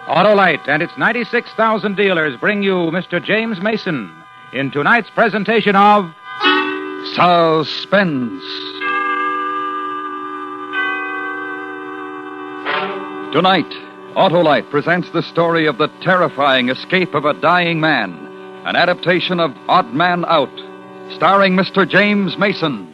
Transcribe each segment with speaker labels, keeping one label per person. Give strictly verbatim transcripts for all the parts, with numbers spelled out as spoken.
Speaker 1: Autolite and its ninety-six thousand dealers bring you Mister James Mason in tonight's presentation of
Speaker 2: Suspense. Tonight, Autolite presents the story of the terrifying escape of a dying man, an adaptation of Odd Man Out, starring Mister James Mason.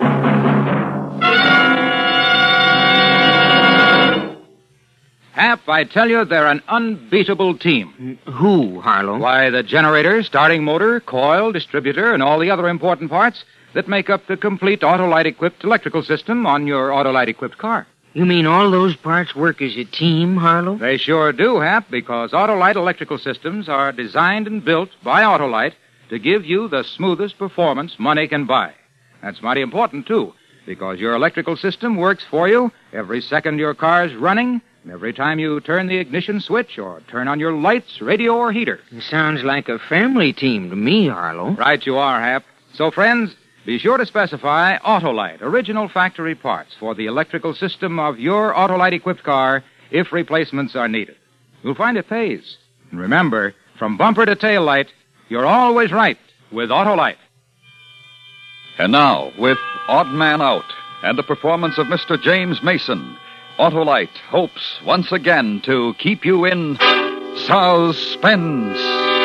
Speaker 1: Hap, I tell you, they're an unbeatable team.
Speaker 3: Who, Harlow?
Speaker 1: Why, the generator, starting motor, coil, distributor, and all the other important parts that make up the complete Autolite-equipped electrical system on your Autolite-equipped car.
Speaker 3: You mean all those parts work as a team, Harlow?
Speaker 1: They sure do, Hap, because Autolite electrical systems are designed and built by Autolite to give you the smoothest performance money can buy. That's mighty important, too, because your electrical system works for you every second your car's running, and every time you turn the ignition switch or turn on your lights, radio, or heater.
Speaker 3: It sounds like a family team to me, Harlow.
Speaker 1: Right you are, Hap. So, friends, be sure to specify Autolite, original factory parts for the electrical system of your Autolite-equipped car if replacements are needed. You'll find it pays. And remember, from bumper to tail light, you're always right with Autolite.
Speaker 2: And now, with Odd Man Out and the performance of Mister James Mason, Autolite hopes once again to keep you in suspense.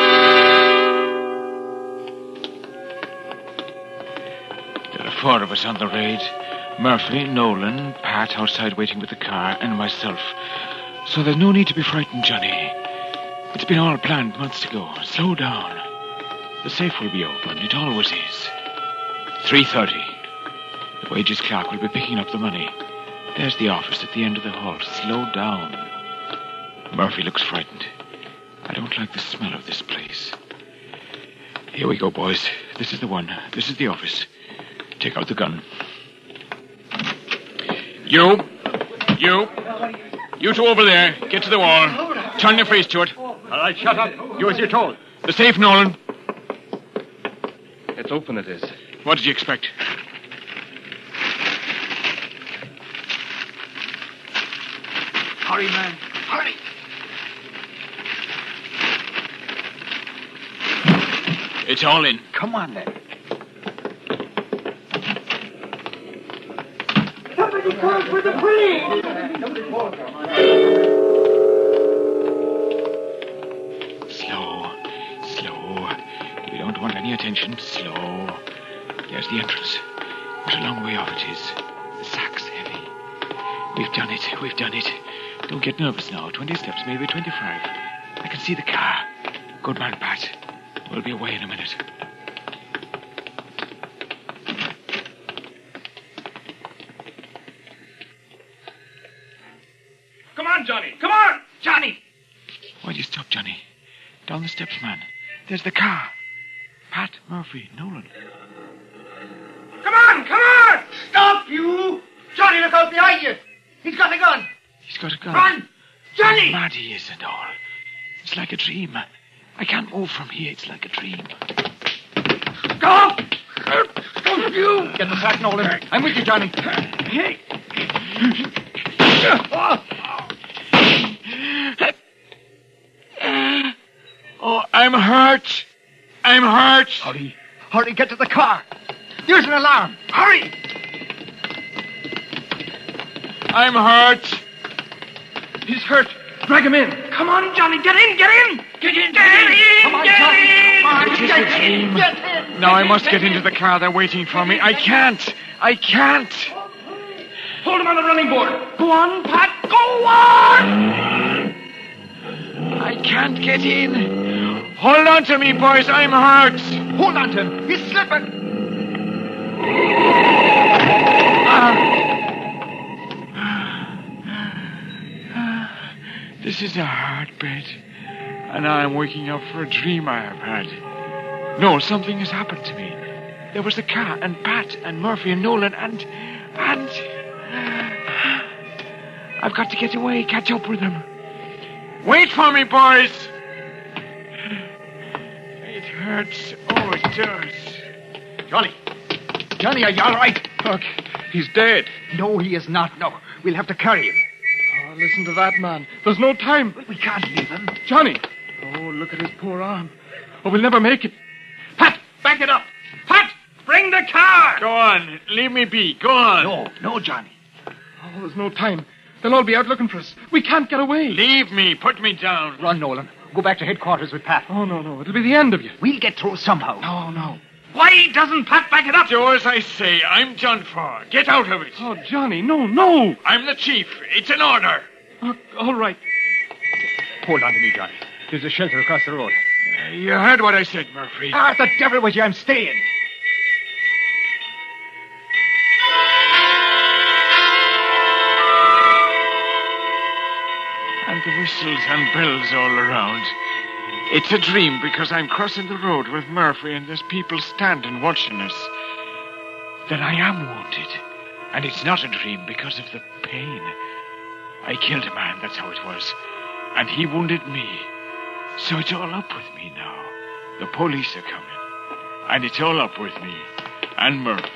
Speaker 4: There are four of us on the raid. Murphy, Nolan, Pat outside waiting with the car, and myself. So there's no need to be frightened, Johnny. It's been all planned months ago. Slow down. The safe will be open. It always is. three thirty. The wages clerk will be picking up the money. There's the office at the end of the hall. Slow down. Murphy looks frightened. I don't like the smell of this place. Here we go, boys. This is the one. This is the office. Take out the gun. You. You. You two over there. Get to the wall. Turn your face to it.
Speaker 5: All right, shut up. Do as you're told.
Speaker 4: The safe, Nolan.
Speaker 5: It's open, it is.
Speaker 4: What did you expect?
Speaker 5: Hurry, man. Hurry.
Speaker 4: It's all in.
Speaker 5: Come on, then.
Speaker 6: Somebody call for the police!
Speaker 4: Slow. Slow. We don't want any attention. Slow. There's the entrance. What a long way off it is. The sack's heavy. We've done it. We've done it. Don't get nervous now. Twenty steps, maybe twenty-five. I can see the car. Good man, Pat. We'll be away in a minute.
Speaker 5: Come on, Johnny. Come on, Johnny.
Speaker 4: Why'd you stop, Johnny? Down the steps, man. There's the car. Pat, Murphy, Nolan.
Speaker 5: Come on, come on. Stop, you. Johnny, look out behind you. He's got a gun.
Speaker 4: He's got a gun.
Speaker 5: Run. Johnny.
Speaker 4: How mad he is and all. It's like a dream. I can't move from here. It's like a dream.
Speaker 5: Go. Don't you. Get the sack, Nolan. I'm with you, Johnny.
Speaker 4: Oh, I'm hurt. I'm hurt.
Speaker 5: Hurry. Hurry, get to the car. There's an alarm. Hurry.
Speaker 4: I'm hurt.
Speaker 5: He's hurt. Drag him in. Come on, Johnny. Get in, get in. Get in, get in. Come on,
Speaker 4: get
Speaker 5: Johnny.
Speaker 4: in.
Speaker 5: Come on,
Speaker 4: It is
Speaker 5: get
Speaker 4: a dream.
Speaker 5: in. Get in.
Speaker 4: Now I must get into the car. They're waiting for me. I can't. I can't.
Speaker 5: Hold him on the running board. Go on, Pat. Go on.
Speaker 4: I can't get in. Hold on to me, boys. I'm hurt.
Speaker 5: Hold on to him. He's slipping.
Speaker 4: This is a hard bed, and I'm waking up for a dream I have had. No, something has happened to me. There was the car, and Pat, and Murphy, and Nolan, and... and... I've got to get away, catch up with them. Wait for me, boys! It hurts. Oh, it does.
Speaker 5: Johnny. Johnny, are you all right?
Speaker 4: Look, he's dead.
Speaker 5: No, he is not. No, we'll have to carry him.
Speaker 4: Oh, listen to that man. There's no time.
Speaker 5: We can't leave him.
Speaker 4: Johnny. Oh, look at his poor arm. Oh, we'll never make it. Pat, back it up. Pat, bring the car. Go on. Leave me be. Go on.
Speaker 5: No, no, Johnny.
Speaker 4: Oh, there's no time. They'll all be out looking for us. We can't get away. Leave me. Put me down.
Speaker 5: Run, Nolan. Go back to headquarters with Pat.
Speaker 4: Oh, no, no. It'll be the end of you.
Speaker 5: We'll get through somehow.
Speaker 4: No, no.
Speaker 5: Why doesn't Pat back it up?
Speaker 4: Do as I say. I'm done for. Get out of it. Oh, Johnny, no, no. I'm the chief. It's an order. Uh, all right.
Speaker 5: Hold on to me, Johnny. There's a shelter across the road.
Speaker 4: Uh, you heard what I said, Murphy.
Speaker 5: Ah, the devil with you. I'm staying.
Speaker 4: And the whistles and bells all around. It's a dream because I'm crossing the road with Murphy and there's people standing watching us. Then I am wounded. And it's not a dream because of the pain. I killed a man, that's how it was. And he wounded me. So it's all up with me now. The police are coming. And it's all up with me. And Murphy.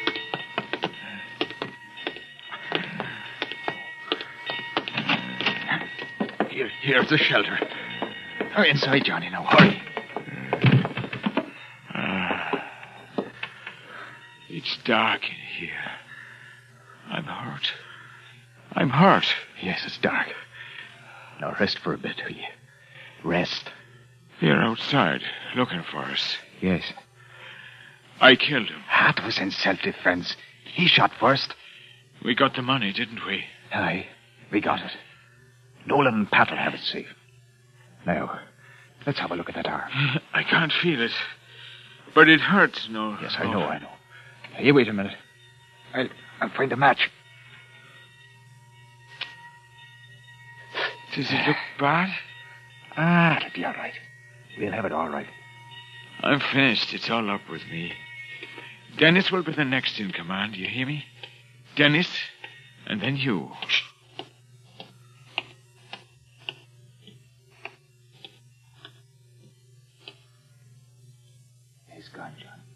Speaker 5: Here, here's the shelter. Hurry inside, Johnny, now. Hurry.
Speaker 4: Uh, it's dark in here. I'm hurt. I'm hurt.
Speaker 5: Yes, it's dark. Now rest for a bit, will you? Rest.
Speaker 4: They're outside, looking for us.
Speaker 5: Yes.
Speaker 4: I killed him.
Speaker 5: That was in self-defense. He shot first.
Speaker 4: We got the money, didn't we?
Speaker 5: Aye, we got it. Nolan and Pat will have it safe. Now, let's have a look at that arm.
Speaker 4: I can't feel it. But it hurts, no.
Speaker 5: Yes, I know, I know. Now, you wait a minute. I'll, I'll find a match.
Speaker 4: Does it look bad?
Speaker 5: Ah, it'll be all right. We'll have it all right.
Speaker 4: I'm finished. It's all up with me. Dennis will be the next in command, you hear me? Dennis, and then you.
Speaker 5: He's gone,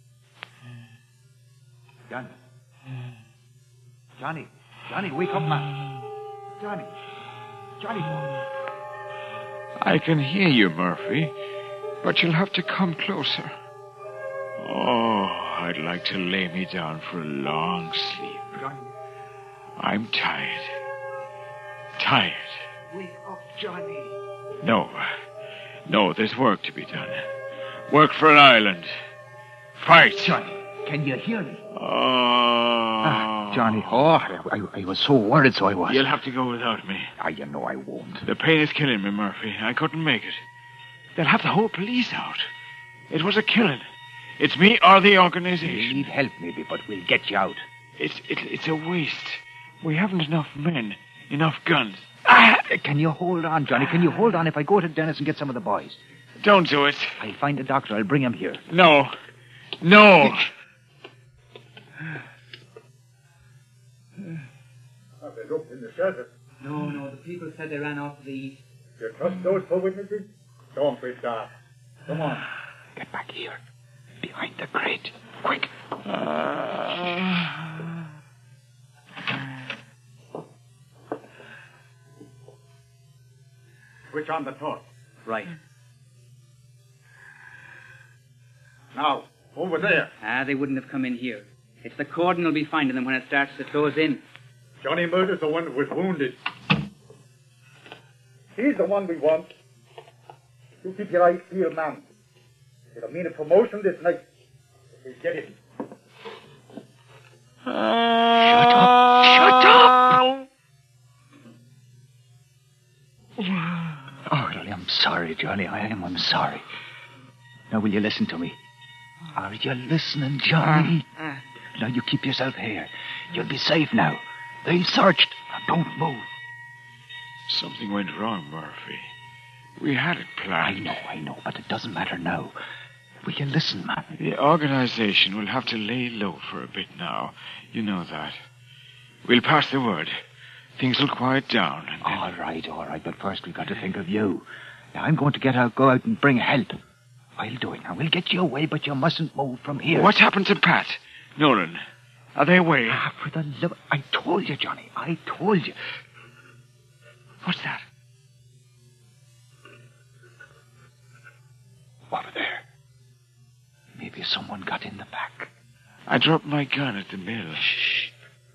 Speaker 5: Johnny. Johnny. Johnny. Johnny, wake up, man. Johnny. Johnny, boy.
Speaker 4: I can hear you, Murphy, but you'll have to come closer. Oh, I'd like to lay me down for a long sleep.
Speaker 5: Johnny.
Speaker 4: I'm tired. Tired.
Speaker 5: Wake up, Johnny.
Speaker 4: No. No, there's work to be done. Work for an island. Fight.
Speaker 5: Johnny, can you hear me?
Speaker 4: Oh.
Speaker 5: Ah, Johnny, oh, I, I was so worried, so I was.
Speaker 4: You'll have to go without me.
Speaker 5: Ah, you know I won't.
Speaker 4: The pain is killing me, Murphy. I couldn't make it. They'll have the whole police out. It was a killing. It's me or the
Speaker 5: You
Speaker 4: organization.
Speaker 5: need help, maybe, but we'll get you out.
Speaker 4: It's it, it's a waste. We haven't enough men, enough guns.
Speaker 5: Ah, can you hold on, Johnny? Can you hold on if I go to Dennis and get some of the boys?
Speaker 4: Don't do it.
Speaker 5: I'll find a doctor. I'll bring him here.
Speaker 4: No. No.
Speaker 7: Have they looked in the shelter?
Speaker 8: No, no, the people said they ran off to the east.
Speaker 7: You trust those four witnesses? Don't be daft. Come on.
Speaker 5: Get back here. Behind the crate. Quick.
Speaker 4: Uh...
Speaker 7: Switch on the torch.
Speaker 8: Right.
Speaker 7: Now, over there.
Speaker 8: Ah, they wouldn't have come in here. It's the cordon will be finding them when it starts to close in.
Speaker 7: Johnny Murder's the one that was wounded. He's the one we want. You keep your eyes peeled, man. It'll mean a promotion this night. If we get it.
Speaker 5: Shut up. Shut up. Oh, really, I'm sorry, Johnny. I am. I'm sorry. Now, will you listen to me? Are you listening, Johnny?
Speaker 8: Uh, uh.
Speaker 5: Now, you keep yourself here. You'll be safe now. They've searched. Now, don't move.
Speaker 4: Something went wrong, Murphy. We had it planned.
Speaker 5: I know, I know, but it doesn't matter now. Will you listen, man?
Speaker 4: The organization will have to lay low for a bit now. You know that. We'll pass the word. Things will quiet down. And then...
Speaker 5: All right, all right, but first we've got to think of you. Now, I'm going to get out, go out and bring help. I'll do it. Now, we'll get you away, but you mustn't move from here.
Speaker 4: What's happened to Pat? Nolan? Are they away?
Speaker 5: Ah, for the love... I told you, Johnny. I told you.
Speaker 4: What's that?
Speaker 5: Over there. Maybe someone got in the back.
Speaker 4: I dropped my gun at the mill. Shh.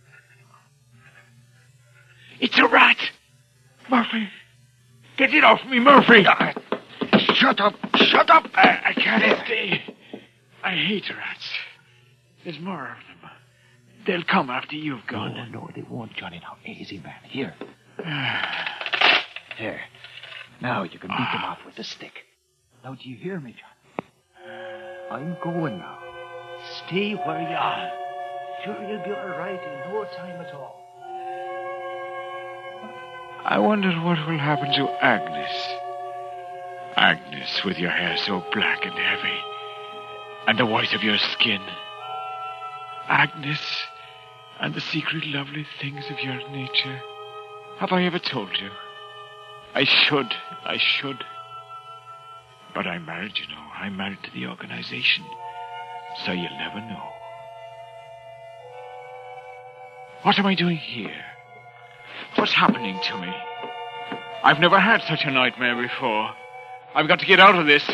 Speaker 4: It's a rat! Murphy! Get it off me, Murphy! Uh, shut up! Shut up! I, I can't stay. I hate rats. There's more of them. They'll come after you've gone.
Speaker 5: No, no, they won't, Johnny. Now, easy, man. Here. There. Now you can beat them off with a stick. Now, do you hear me, John? I'm going now. Stay where you are. Sure, you'll be all right in no time at all.
Speaker 4: I wonder what will happen to Agnes. Agnes, with your hair so black and heavy, and the white of your skin. Agnes, and the secret lovely things of your nature. Have I ever told you? I should, I should. But I'm married, you know. I'm married to the organization. So you'll never know. What am I doing here? What's happening to me? I've never had such a nightmare before. I've got to get out of this.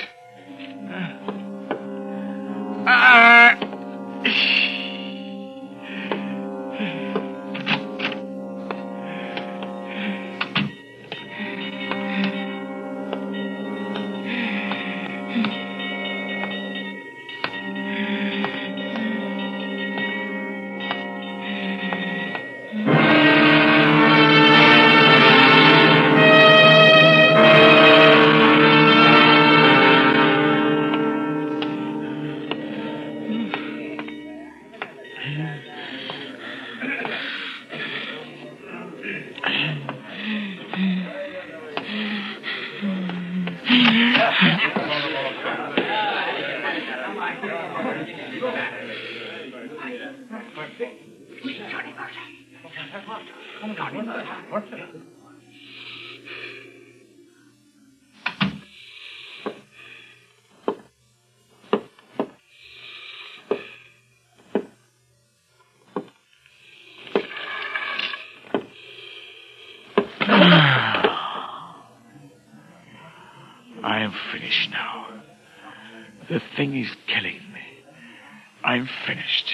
Speaker 4: Uh, uh, I am finished now. The thing is killing me. I'm finished.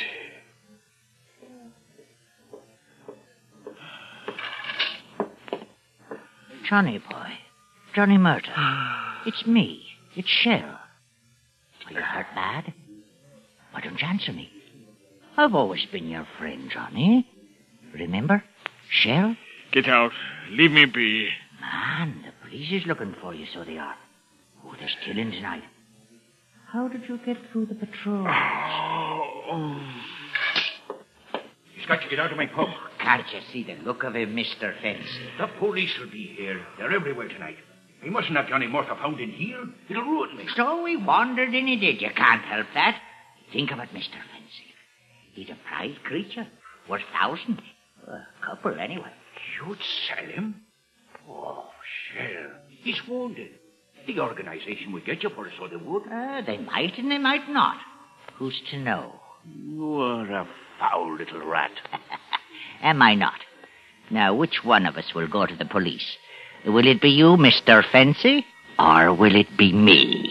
Speaker 9: Johnny boy. Johnny Murder. It's me. It's Shell. Are you hurt bad? Why don't you answer me? I've always been your friend, Johnny. Remember? Shell?
Speaker 4: Get out. Leave me be.
Speaker 9: Man, the police is looking for you, so they are. Oh, there's killing tonight. How did you get through the patrol?
Speaker 4: Oh.
Speaker 5: He's got to get out of my pub.
Speaker 9: Can't you see the look of him, Mister Fence?
Speaker 5: The police will be here. They're everywhere tonight. We mustn't have Johnny Murphy found in here. It'll ruin me.
Speaker 9: So we wandered in, he did. You can't help that. Think of it, Mister Fencing. He's a prized creature. Worth thousands. A couple, anyway.
Speaker 5: You'd sell him? Oh, Shell. He's wounded. The organization would get you for it, so they would.
Speaker 9: Uh, they might and they might not. Who's to know?
Speaker 5: You are a foul little rat.
Speaker 9: Am I not? Now, which one of us will go to the police? Will it be you, Mister Fancy, or will it be me?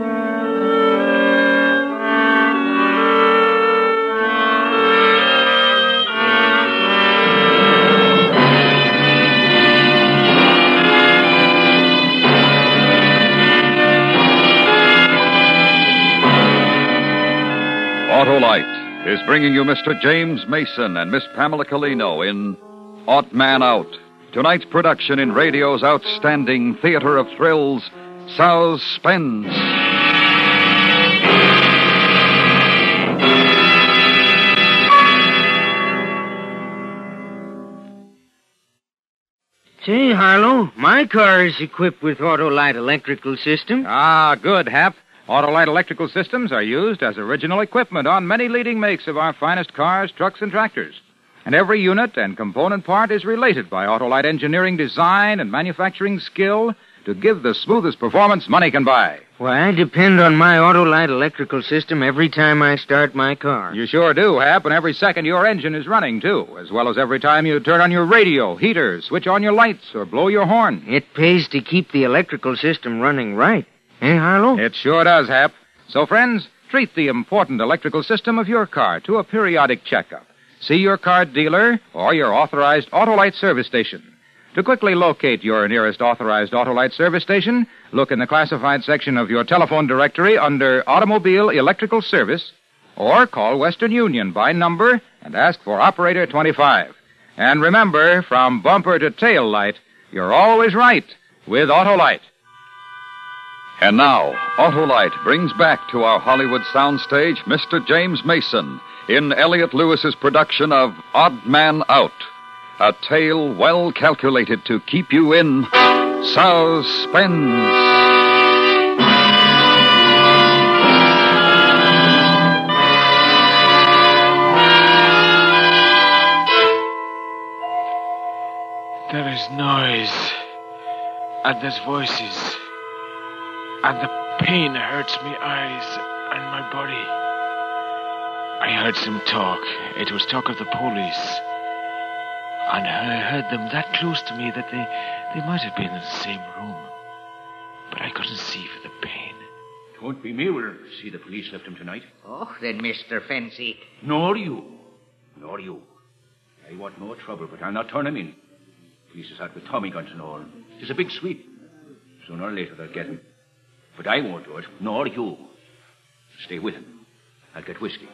Speaker 2: Autolite is bringing you Mister James Mason and Miss Pamela Colino in Odd Man Out. Tonight's production in radio's outstanding theater of thrills, Suspense.
Speaker 3: Say, Harlow, my car is equipped with Autolite electrical system.
Speaker 1: Ah, good, Hap. Autolite electrical systems are used as original equipment on many leading makes of our finest cars, trucks, and tractors. And every unit and component part is related by Autolite engineering design and manufacturing skill to give the smoothest performance money can buy.
Speaker 3: Why, I depend on my Autolite electrical system every time I start my car.
Speaker 1: You sure do, Hap, and every second your engine is running, too, as well as every time you turn on your radio, heater, switch on your lights, or blow your horn.
Speaker 3: It pays to keep the electrical system running right. Eh, Harlow?
Speaker 1: It sure does, Hap. So, friends, treat the important electrical system of your car to a periodic checkup. See your car dealer or your authorized Autolite service station. To quickly locate your nearest authorized Autolite service station, look in the classified section of your telephone directory under Automobile Electrical Service, or call Western Union by number and ask for Operator twenty-five. And remember, from bumper to tail light, you're always right with Autolite.
Speaker 2: And now, Autolite brings back to our Hollywood soundstage Mister James Mason in Elliot Lewis's production of Odd Man Out. A tale well calculated to keep you in suspense.
Speaker 4: There is noise, and there's voices, and the pain hurts me eyes and my body. I heard some talk. It was talk of the police. And I heard them that close to me that they, they might have been in the same room. But I couldn't see for the pain.
Speaker 5: It won't be me will see the police left him tonight.
Speaker 9: Oh, then, Mister Fancy.
Speaker 5: Nor you. Nor you. I want no trouble, but I'll not turn him in. Police is out with Tommy guns and all. It's a big sweep. Sooner or later they'll get him. But I won't do it, nor you. Stay with him. I'll get whiskey.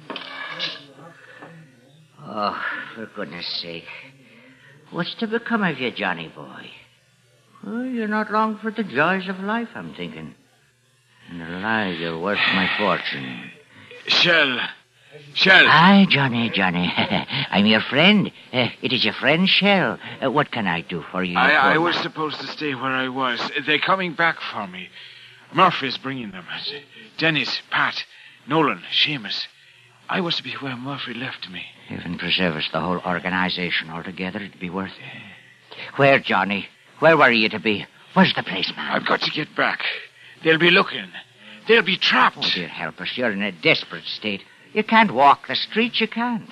Speaker 9: Oh, for goodness sake. What's to become of you, Johnny boy? Well, you're not long for the joys of life, I'm thinking. And alive, you're worth my fortune.
Speaker 4: Shell. Shell.
Speaker 9: Aye, Johnny, Johnny. I'm your friend. Uh, it is your friend, Shell. Uh, what can I do for you?
Speaker 4: I, I was supposed to stay where I was. They're coming back for me. Murphy's bringing them. Dennis, Pat, Nolan, Seamus. I was to be where Murphy left me.
Speaker 9: Heaven preserve us, the whole organization altogether. It'd be worth it. Where, Johnny? Where were you to be? Where's the place, man?
Speaker 4: I've got to get back. They'll be looking. They'll be trapped.
Speaker 9: Oh, dear help us. You're in a desperate state. You can't walk the streets. You can't.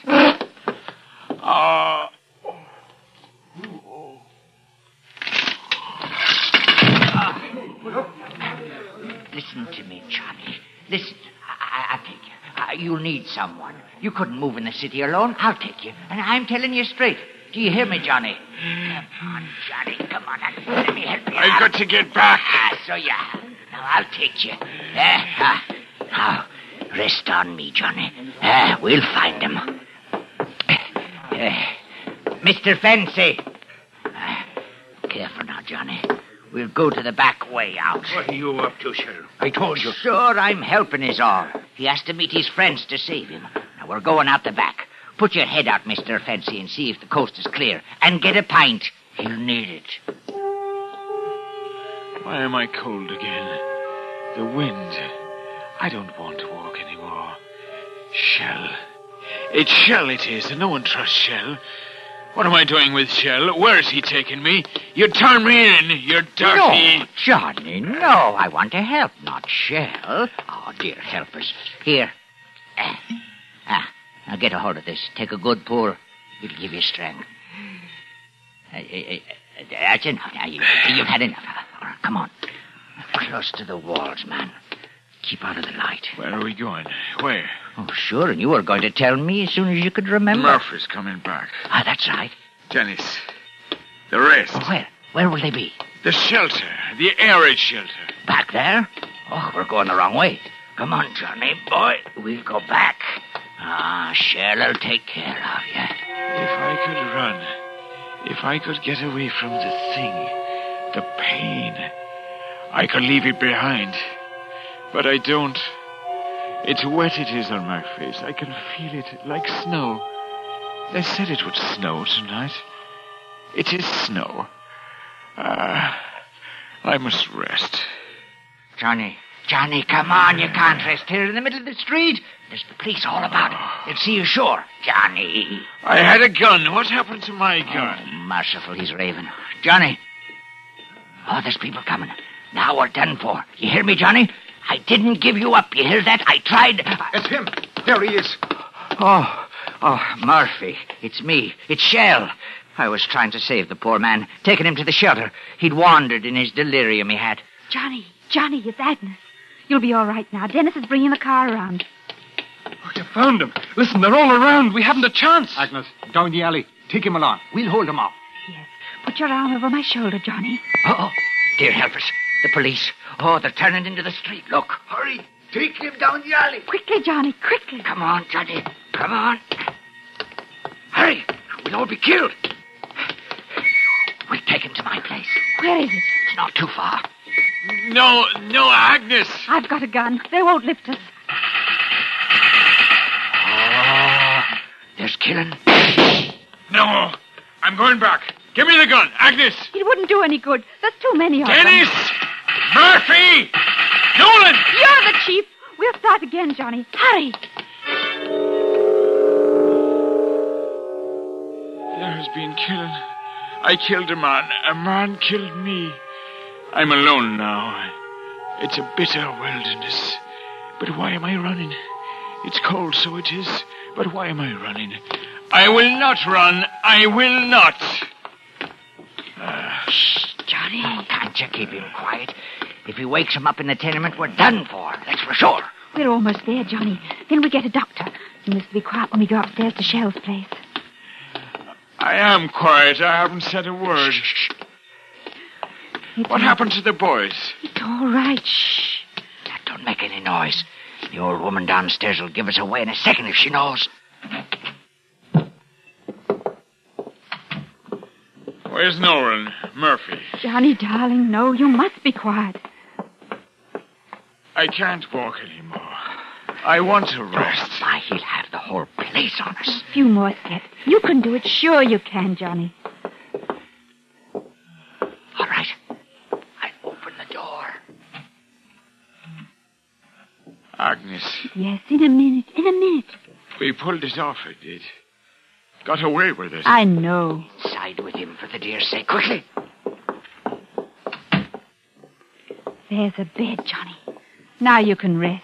Speaker 4: Oh.
Speaker 9: Listen to me, Johnny. Listen. I- I'll take you. Uh, you'll need someone. You couldn't move in the city alone. I'll take you. And I'm telling you straight. Do you hear me, Johnny? Come on, Johnny. Come on. Let me help you.
Speaker 4: I've
Speaker 9: out.
Speaker 4: got to get back.
Speaker 9: Ah, so yeah. Now, I'll take you. Uh, uh, now, rest on me, Johnny. Uh, we'll find him. Uh, Mister Fancy. Uh, careful now, Johnny. We'll go to the back way out.
Speaker 5: What are you up to, Sheriff? I told you.
Speaker 9: Sure, I'm helping is all. He has to meet his friends to save him. Now, we're going out the back. Put your head out, Mister Fancy, and see if the coast is clear. And get a pint. He'll need it.
Speaker 4: Why am I cold again? The wind. I don't want to walk anymore. Shell. It's Shell it is, and no one trusts Shell. What am I doing with Shell? Where is he taking me? You turn me in, you dirty...
Speaker 9: No, Johnny, no. I want to help, not Shell. Oh, dear, help us. Here. Ah, ah, now get a hold of this. Take a good pull. It'll give you strength. Uh, uh, uh, that's enough. Now, you, you've had enough. All right, come on. Close to the walls, man. Keep out of the light.
Speaker 4: Where are we going? Where?
Speaker 9: Oh, sure, and you were going to tell me as soon as you could remember.
Speaker 4: Murphy's coming back.
Speaker 9: Ah, that's right.
Speaker 4: Dennis. The rest.
Speaker 9: Oh, where? Where will they be?
Speaker 4: The shelter. The air raid shelter.
Speaker 9: Back there? Oh, we're going the wrong way. Come on, Johnny, boy. We'll go back. Ah, Shell'll take care of you.
Speaker 4: If I could run. If I could get away from the thing. The pain. I could leave it behind. But I don't. It's wet it is on my face. I can feel it like snow. They said it would snow tonight. It is snow. Ah, uh, I must rest.
Speaker 9: Johnny, Johnny, come on. You can't rest here in the middle of the street. There's the police all about it. They'll see you sure. Johnny.
Speaker 4: I had a gun. What happened to my gun?
Speaker 9: Oh, merciful, he's raving. Johnny. Oh, there's people coming. Now we're done for. You hear me, Johnny? I didn't give you up. You hear that? I tried.
Speaker 5: It's him. There he is.
Speaker 9: Oh, oh, Murphy. It's me. It's Shell. I was trying to save the poor man, taking him to the shelter. He'd wandered in his delirium, he had.
Speaker 10: Johnny, Johnny, it's Agnes. You'll be all right now. Dennis is bringing the car around.
Speaker 4: Oh, you found him. Listen, they're all around. We haven't a chance.
Speaker 5: Agnes, down the alley. Take him along. We'll hold him off.
Speaker 10: Yes. Put your arm over my shoulder, Johnny.
Speaker 9: Uh-oh. Dear help us. The police. Oh, they're turning into the street. Look.
Speaker 5: Hurry. Take him down the alley.
Speaker 10: Quickly, Johnny, quickly.
Speaker 9: Come on, Johnny. Come on. Hurry. We'll all be killed. We'll take him to my place.
Speaker 10: Where is it?
Speaker 9: It's not too far.
Speaker 4: No, no, Agnes.
Speaker 10: I've got a gun. They won't lift us.
Speaker 9: Oh, there's killing.
Speaker 4: No, I'm going back. Give me the gun, Agnes.
Speaker 10: It wouldn't do any good. There's too many of
Speaker 4: Dennis!
Speaker 10: them.
Speaker 4: Murphy! Nolan!
Speaker 10: You're the chief. We'll start again, Johnny. Hurry.
Speaker 4: There has been killing. I killed a man. A man killed me. I'm alone now. It's a bitter wilderness. But why am I running? It's cold, so it is. But why am I running? I will not run. I will not.
Speaker 9: Uh, Shh, Johnny. Can't you keep him quiet? If he wakes him up in the tenement, we're done for. That's for sure.
Speaker 10: We're almost there, Johnny. Then we get a doctor. You must be quiet when we go upstairs to Shell's place.
Speaker 4: I am quiet. I haven't said a word.
Speaker 9: Shh.
Speaker 10: It's
Speaker 4: What
Speaker 10: all...
Speaker 4: happened to the boys?
Speaker 10: It's all right. Shh.
Speaker 9: That don't make any noise. The old woman downstairs will give us away in a second if she knows.
Speaker 4: Where's Nolan? Murphy.
Speaker 10: Johnny, darling, no, you must be quiet.
Speaker 4: I can't walk anymore. I want to rest.
Speaker 9: Why, he'll have the whole place on us.
Speaker 10: A few more steps. You can do it. Sure you can, Johnny.
Speaker 9: All right. I open the door.
Speaker 4: Agnes,
Speaker 10: Yes, in a minute. In a minute.
Speaker 4: we pulled it off, I did. Got away with it.
Speaker 10: I know.
Speaker 9: Side with him, for the dear sake. Quickly.
Speaker 10: There's a bed, Johnny. Now you can rest.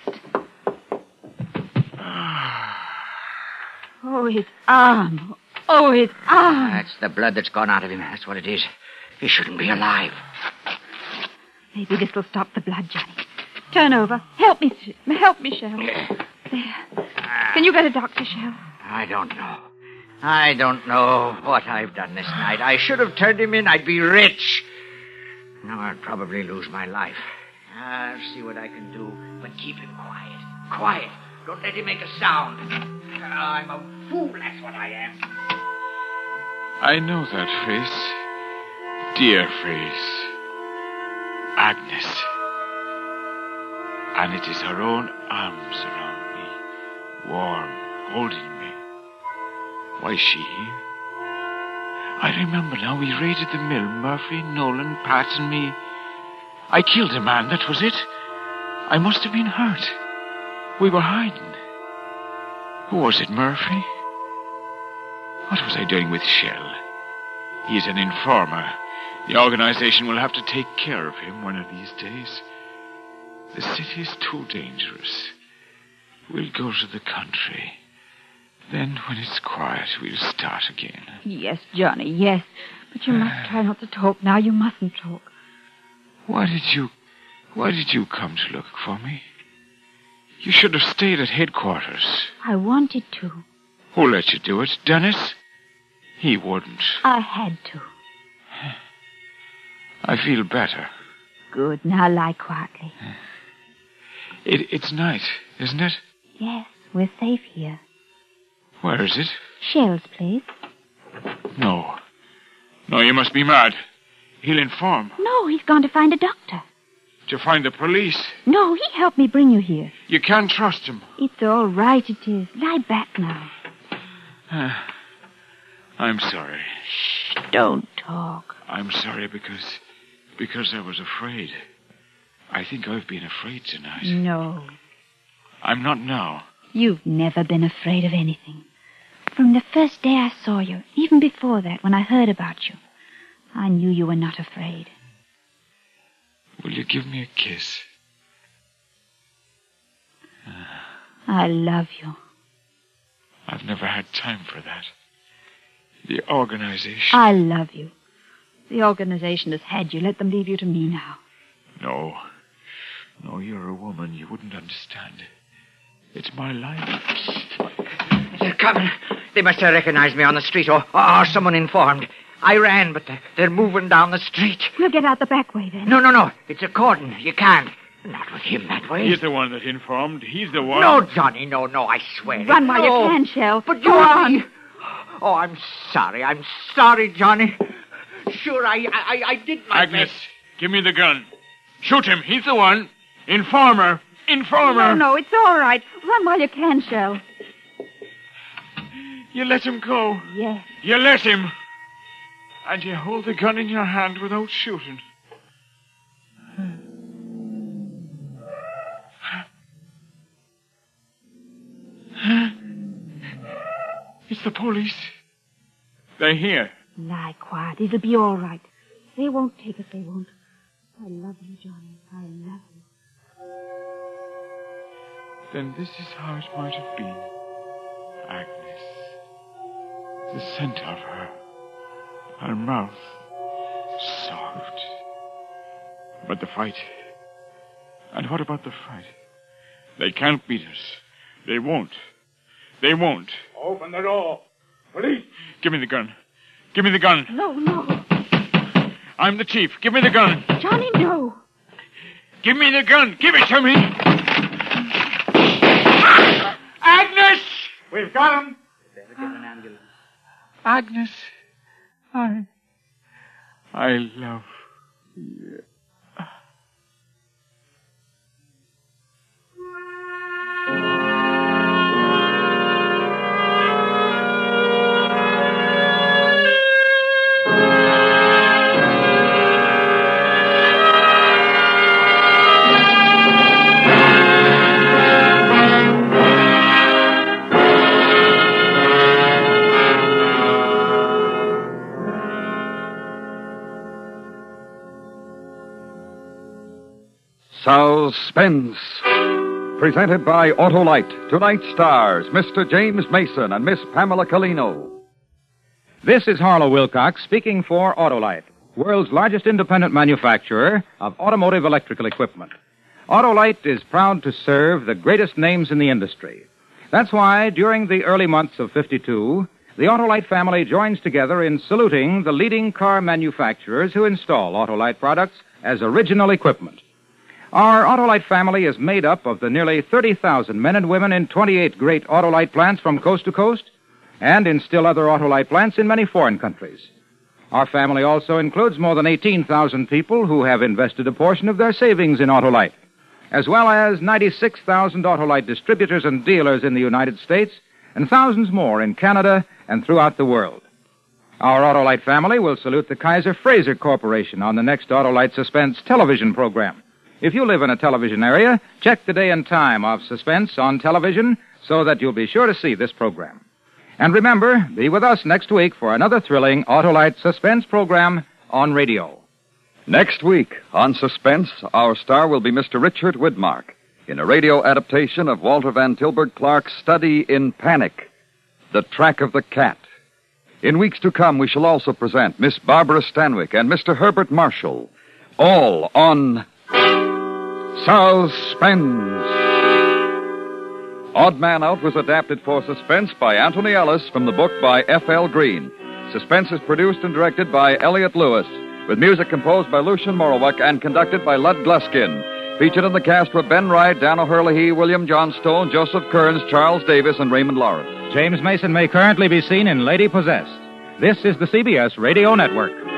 Speaker 10: Oh, his arm. Oh, his arm.
Speaker 9: That's the blood that's gone out of him. That's what it is. He shouldn't be alive.
Speaker 10: Maybe this will stop the blood, Johnny. Turn over. Help me. Help me, Shell. There. Can you get a doctor, Shell?
Speaker 9: I don't know. I don't know what I've done this night. I should have turned him in. I'd be rich. Now I'd probably lose my life. I'll see what I can do, but keep him quiet. Quiet. Don't let him make a sound. I'm a fool, that's what I am.
Speaker 4: I know that face. Dear face. Agnes. And it is her own arms around me, warm, holding me. Why, she? I remember now we raided the mill, Murphy, Nolan, Pat, and me. I killed a man, that was it. I must have been hurt. We were hiding. Who was it, Murphy? What was I doing with Shell? He's an informer. The organization will have to take care of him one of these days. The city is too dangerous. We'll go to the country. Then, when it's quiet, we'll start again.
Speaker 10: Yes, Johnny, yes. But you must try not to talk now. You mustn't talk.
Speaker 4: Why did you... Why did you come to look for me? You should have stayed at headquarters.
Speaker 10: I wanted to.
Speaker 4: Who let you do it? Dennis? He wouldn't.
Speaker 10: I had to.
Speaker 4: I feel better.
Speaker 10: Good. Now lie quietly.
Speaker 4: It, it's night, isn't it?
Speaker 10: Yes, we're safe here.
Speaker 4: Where is it?
Speaker 10: Shell's place.
Speaker 4: No. No, you must be mad. He'll inform.
Speaker 10: No, he's gone to find a doctor.
Speaker 4: To find the police.
Speaker 10: No, he helped me bring you here.
Speaker 4: You can't trust him.
Speaker 10: It's all right, it is. Lie back now.
Speaker 4: Uh, I'm sorry.
Speaker 10: Shh, don't talk.
Speaker 4: I'm sorry because... because I was afraid. I think I've been afraid tonight.
Speaker 10: No.
Speaker 4: I'm not now.
Speaker 10: You've never been afraid of anything. From the first day I saw you, even before that, when I heard about you, I knew you were not afraid.
Speaker 4: Will you give me a kiss?
Speaker 10: I love you.
Speaker 4: I've never had time for that. The organization...
Speaker 10: I love you. The organization has had you. Let them leave you to me now.
Speaker 4: No. No, you're a woman. You wouldn't understand. It's my life.
Speaker 5: They're coming. They must have recognized me on the street, or, or someone informed. I ran, but they're, they're moving down the street.
Speaker 10: We'll get out the back way, then.
Speaker 5: No, no, no. It's a cordon. You can't. Not with him that way.
Speaker 4: He's the one that informed. He's the one...
Speaker 5: No, Johnny, no, no, I swear.
Speaker 10: Run while
Speaker 5: no.
Speaker 10: you can, Shell.
Speaker 5: But
Speaker 10: Go
Speaker 5: Johnny...
Speaker 10: on.
Speaker 5: Oh, I'm sorry. I'm sorry, Johnny. Sure, I I, I did my
Speaker 4: Agnes,
Speaker 5: best.
Speaker 4: give me the gun. Shoot him. He's the one. Informer. Informer.
Speaker 10: No, no, it's all right. Run while you can, Shell.
Speaker 4: You let him go.
Speaker 10: Yes.
Speaker 4: You let him. And you hold the gun in your hand without shooting. It's the police. They're here.
Speaker 10: Lie quiet. It'll be all right. They won't take us, they won't. I love you, Johnny. I love you.
Speaker 4: Then this is how it might have been. Agnes. The scent of her. Her mouth. Soft. But the fight. And what about the fight? They can't beat us. They won't. They won't.
Speaker 7: Open the door. Police!
Speaker 4: Give me the gun. Give me the gun.
Speaker 10: No, no.
Speaker 4: I'm the chief. Give me the gun.
Speaker 10: Johnny, no.
Speaker 4: Give me the gun. Give it to me. Agnes!
Speaker 7: We've got him.
Speaker 8: Better get an ambulance.
Speaker 4: Agnes, I... I love you.
Speaker 2: Suspense. Presented by Autolite. Tonight's stars, Mister James Mason and Miss Pamela Colino.
Speaker 1: This is Harlow Wilcox speaking for Autolite, world's largest independent manufacturer of automotive electrical equipment. Autolite is proud to serve the greatest names in the industry. That's why, during the early months of fifty-two, the Autolite family joins together in saluting the leading car manufacturers who install Autolite products as original equipment. Our Autolite family is made up of the nearly thirty thousand men and women in twenty-eight great Autolite plants from coast to coast, and in still other Autolite plants in many foreign countries. Our family also includes more than eighteen thousand people who have invested a portion of their savings in Autolite, as well as ninety-six thousand Autolite distributors and dealers in the United States, and thousands more in Canada and throughout the world. Our Autolite family will salute the Kaiser Fraser Corporation on the next Autolite Suspense television program. If you live in a television area, check the day and time of Suspense on television so that you'll be sure to see this program. And remember, be with us next week for another thrilling Autolite Suspense program on radio.
Speaker 2: Next week on Suspense, our star will be Mister Richard Widmark in a radio adaptation of Walter Van Tilburg Clark's study in Panic, The Track of the Cat. In weeks to come, we shall also present Miss Barbara Stanwyck and Mister Herbert Marshall, all on Suspense. Odd Man Out was adapted for Suspense by Anthony Ellis from the book by F L Green. Suspense is produced and directed by Elliot Lewis, with music composed by Lucian Morowak and conducted by Lud Gluskin. Featured in the cast were Ben Wright, Dan O'Hurley, William Johnstone, Joseph Kearns, Charles Davis, and Raymond Lawrence.
Speaker 1: James Mason may currently be seen in Lady Possessed. This is the C B S Radio Network.